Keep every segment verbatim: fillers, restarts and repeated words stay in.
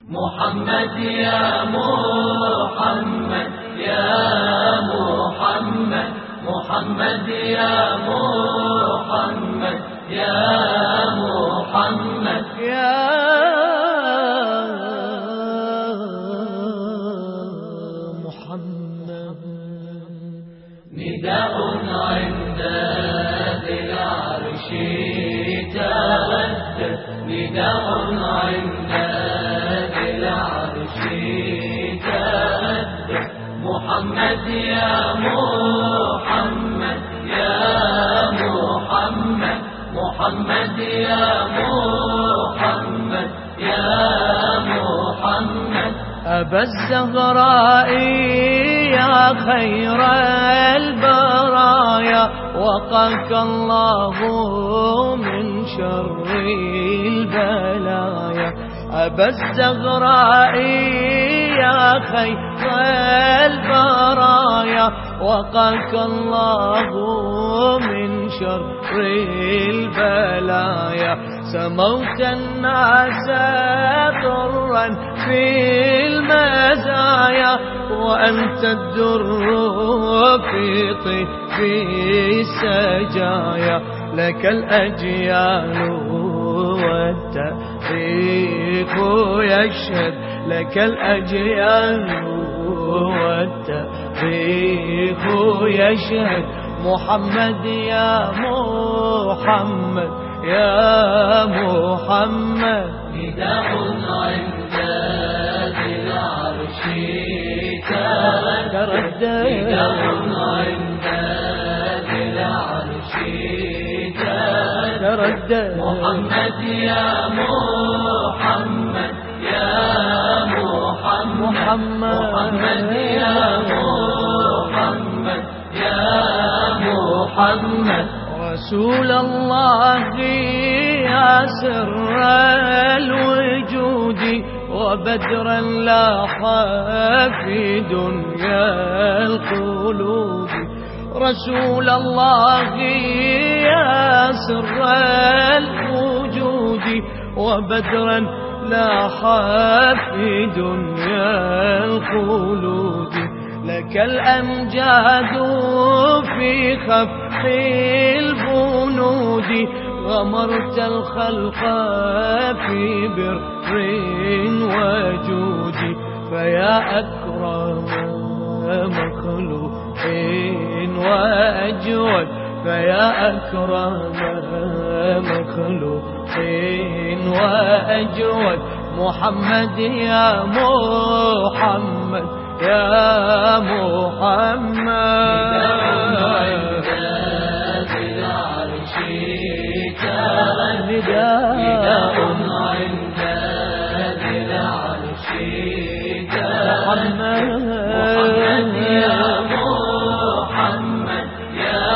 محمد يا محمد يا محمد محمد يا محمد يا محمد يا محمد. نداء عند ذي العرش تردد، نداء عند ذي العرش تردد. محمد يا محمد يا محمد محمد يا محمد يا محمد. أبا الزهراء يا خير البرايا، وقاك الله من شر البلايا. أبا الزهراء يا خير البرايا، وقاك الله من شر البلايا. سموت الناس ضرا في المزايا، وأنت الدر في طيف السجايا. لك الأجيال والتاريخ يشهد، لك الأجيال والتاريخ يشهد. محمد يا محمد يا محمد. نداء عند ذي العرش تردد، نداء عند ذي العرش تردد. محمد يا محمد يا محمد محمد يا محمد يا محمد. رسول الله يا سر الوجود، وبدرا لاح في دنيا القلوب. رسول الله يا سر الوجود، وبدرا لاح في دنيا الخلود. لك الأمجاد في خفق البنود، غمرت الخلق في بر وجود. فيا أكرم مخلوق وأجود، فيا أكرم مخلوق وأجود. محمد يا محمد يا محمد. نداء عند ذي العرش تردد. محمد يا محمد يا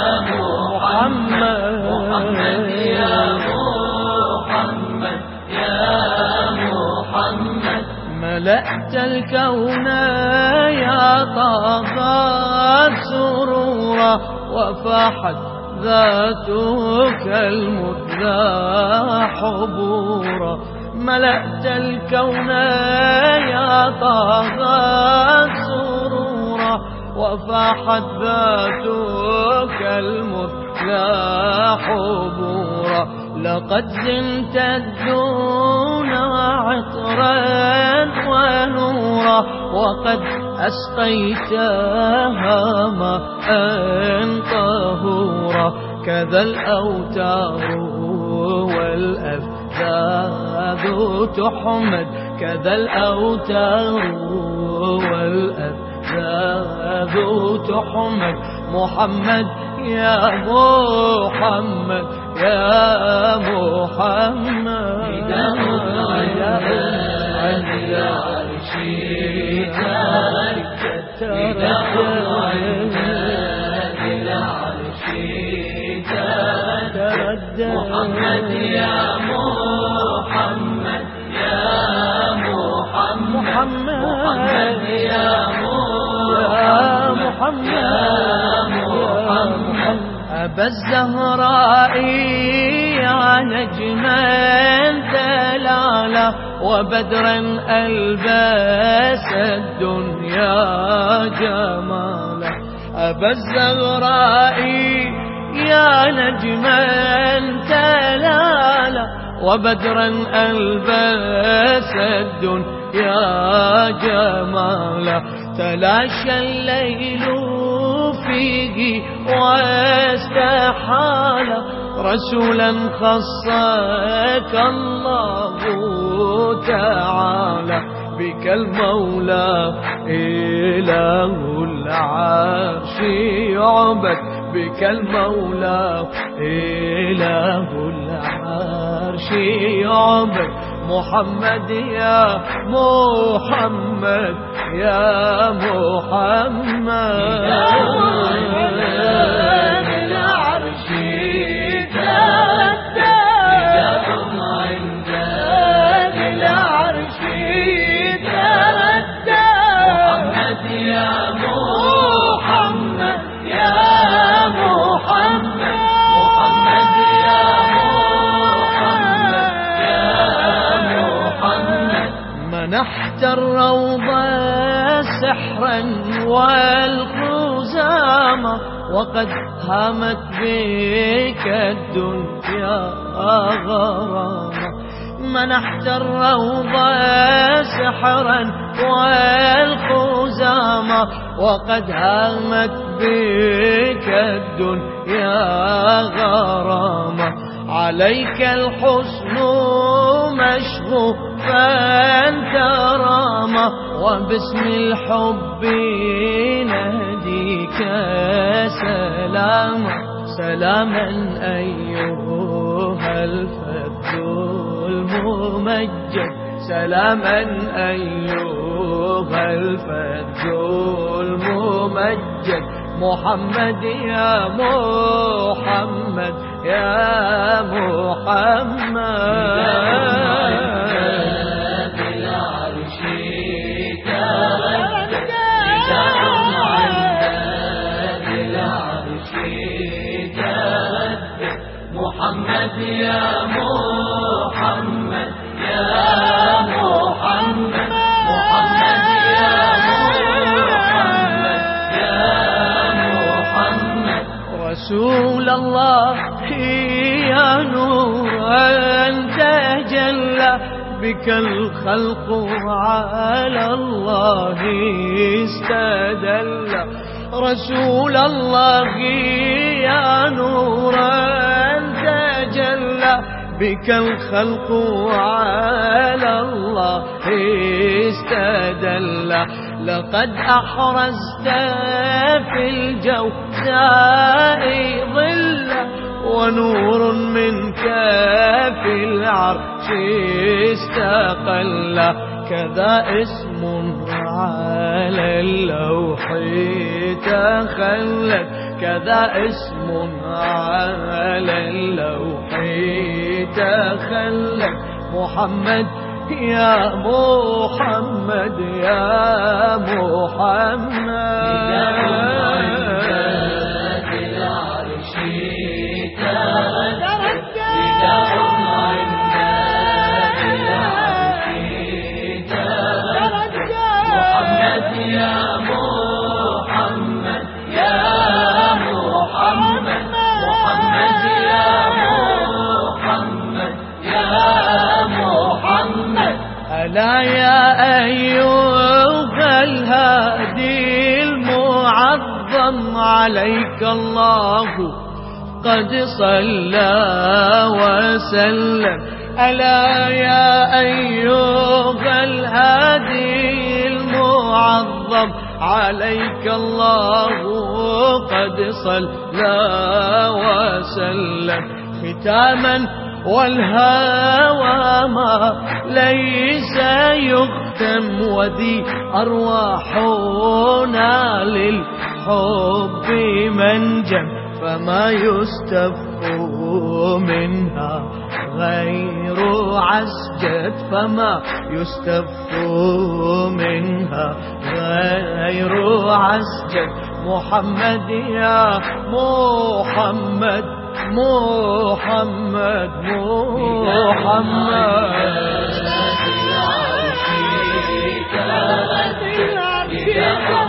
محمد محمد يا محمد يا محمد. ملأت الكون يا طه سرورا، وفاحت ذاتك المثلى حبورا. ملأت الكون يا طه سرورا، وفاحت ذاتك المثلى حبورا. لقد زنت الدون عطرا ونورا، وقد أسقيتها ماء طهورا. كذا الأوتار والأفذاذ تحمد، كذا الأوتار والأفذاذ تحمد. محمد يا محمد يا محمد. نداء عند ذي العرش تردد، نداء عند ذي العرش تردد. محمد يا محمد يا محمد محمد يا محمد يا محمد. أبا الزهراء يا نجما ثلاث جمالا وبدرا ألبس الدنيا جمالا. أبا الزغراء يا نجما تلالا وبدرا ألبس الدنيا جمالا. تلاشى الليل فيه واستحال رسولا خصك الله تعالى. بك المولى إله العرش يعبد بك المولى إله العرش يعبد. محمد يا محمد يا محمد العرش تبدأ بدهم عند العرش تبدأ. محمد يا محمد يا محمد محمد يا محمد يا محمد. منحت الروضة سحرا والخزامة وقد هامت بك الدنيا غرامة. منحت الروضة سحرا والخزامة وقد هامت بك الدنيا غرامة. عليك الحسن مشغوفا ترامى وباسم الحب نهديك سلاما. سلاما أيها الفرد الممجد سلاما أيها الفرد الممجد. محمد يا محمد يا محمد. العرش تبدأ بدهم عند العرش تبدأ. محمد يا محمد يا محمد محمد يا محمد يا محمد. رسول الله يا نور أنت تجلى بك الخلق على الله استدل. رسول الله يا نور أنت تجلى بك الخلق على الله استدل. لقد أحرزت في الجوزاء ظلا ونور منك في العرش استقل. كذا اسم على اللوح تخلد كذا اسم على اللوح تخلد. محمد يا محمد يا محمد. العرش تبدأ بدهم عند العرش تبدأ. محمد يا محمد يا محمد محمد يا محمد يا محمد. ألا يا أيها الهادي المعظم عليك الله قد صلى وسلم. ألا يا أيها الهادي المعظم عليك الله قد صلى وسلم. ختاما والهوى ما ليس يختم وذي أرواحنا للحب منجم. فما يستف منها غير عسجد فما يستف منها غير عسجد. محمد يا محمد محمد محمد يا